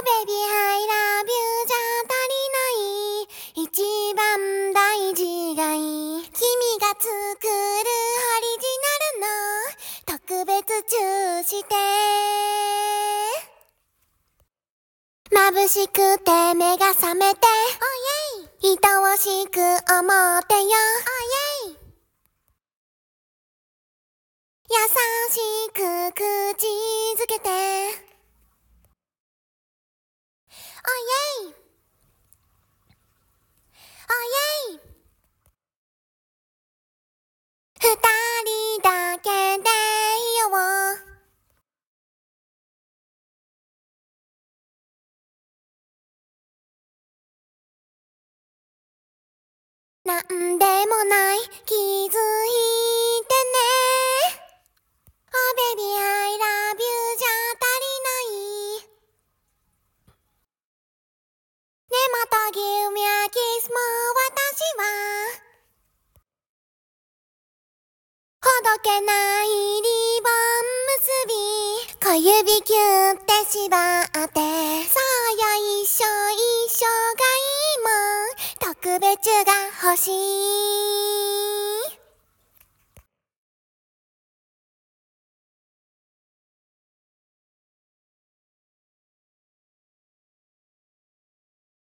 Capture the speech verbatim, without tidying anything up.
ベビー I love you じゃ足りない。一番大事がいい。君が作るオリジナルの特別チューして。眩しくて目が覚めて、oh、yeah、愛おしく思ってよ、oh、yeah、優しく口づけて、oh、yeah、oh、yeah、二人だけでいよう。なんでもない気づいてね。 Oh baby I love you じゃ足りない。ねまた give me a kiss も私はほどけないリボン結び、小指キュって縛って、そうよ一生一生がいいもん、特別が欲しい。